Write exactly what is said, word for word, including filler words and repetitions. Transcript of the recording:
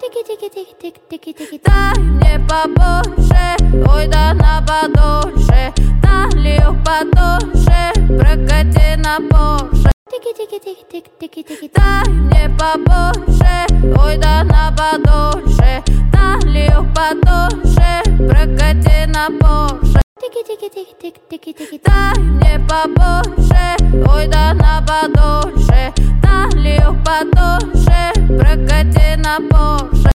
Дай мне побольше, ой, да на подольше. Налью потоньше, прокати на Порше. Дай мне побольше, ой, да на подольше. Налью потоньше, прокати на Порше. Дай мне побольше, ой, да на подольше. Налью потоньше, прокати на Порше.